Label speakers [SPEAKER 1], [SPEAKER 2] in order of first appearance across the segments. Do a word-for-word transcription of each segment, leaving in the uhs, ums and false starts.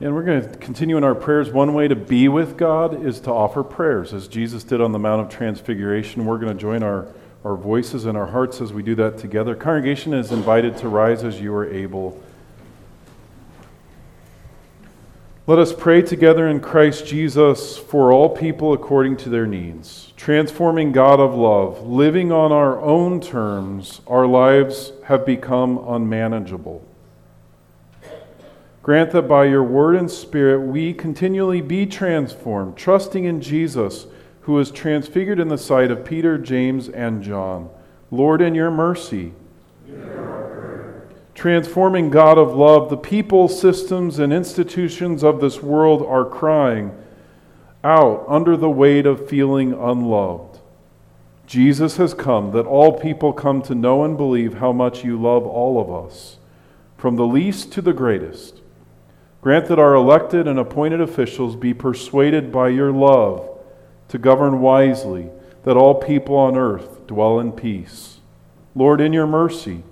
[SPEAKER 1] And we're going to continue in our prayers. One way to be with God is to offer prayers. As Jesus did on the Mount of Transfiguration, we're going to join our, our voices and our hearts as we do that together. Congregation is invited to rise as you are able. Let us pray together in Christ Jesus for all people according to their needs. Transforming God of love, living on our own terms, our lives have become unmanageable. Grant that by your word and spirit we continually be transformed, trusting in Jesus, who was transfigured in the sight of Peter, James, and John. Lord, in your mercy, transforming God of love, the people, systems, and institutions of this world are crying out under the weight of feeling unloved. Jesus has come that all people come to know and believe how much you love all of us, from the least to the greatest. Grant that our elected and appointed officials be persuaded by your love to govern wisely, that all people on earth dwell in peace. Lord, in your mercy,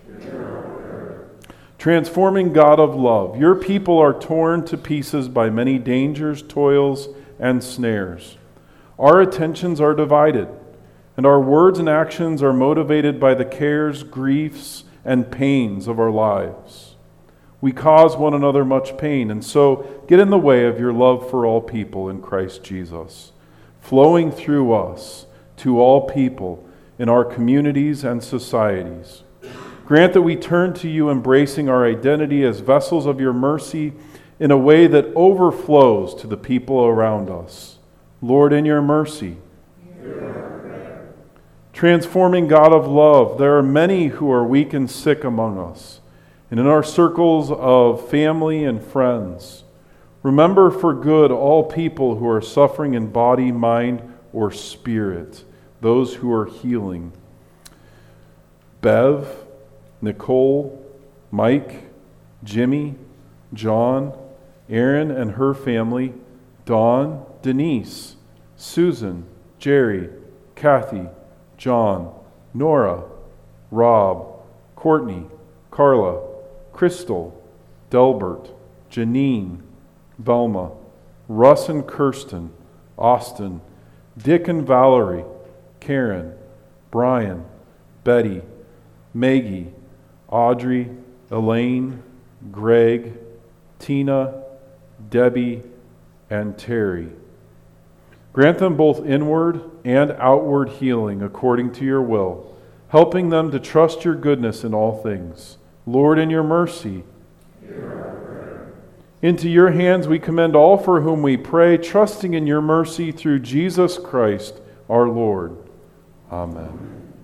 [SPEAKER 1] transforming God of love, your people are torn to pieces by many dangers, toils, and snares. Our attentions are divided, and our words and actions are motivated by the cares, griefs, and pains of our lives. We cause one another much pain, and so get in the way of your love for all people in Christ Jesus, flowing through us to all people in our communities and societies. Grant that we turn to you, embracing our identity as vessels of your mercy in a way that overflows to the people around us. Lord, in your mercy. Transforming God of love, there are many who are weak and sick among us, and in our circles of family and friends. Remember for good all people who are suffering in body, mind, or spirit, those who are healing. Bev, Nicole, Mike, Jimmy, John, Aaron and her family, Dawn, Denise, Susan, Jerry, Kathy, John, Nora, Rob, Courtney, Carla, Crystal, Delbert, Janine, Velma, Russ and Kirsten, Austin, Dick and Valerie, Karen, Brian, Betty, Maggie, Audrey, Elaine, Greg, Tina, Debbie, and Terry. Grant them both inward and outward healing according to your will, helping them to trust your goodness in all things. Lord, in your mercy, into your hands we commend all for whom we pray, trusting in your mercy through Jesus Christ our Lord. Amen.